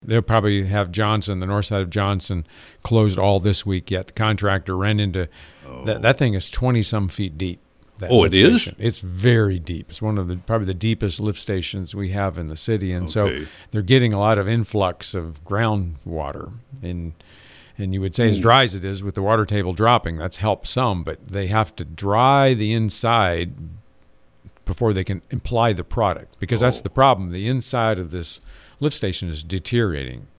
they'll probably have Johnson, the north side of Johnson, closed all this week yet. The contractor ran into that thing is 20-some feet deep. It is? It's very deep. It's one of probably the deepest lift stations we have in the city, and so they're getting a lot of influx of groundwater. And you would say as dry as it is with the water table dropping, that's helped some, but they have to dry the inside before they can apply the product, because that's the problem. The inside of this lift station is deteriorating.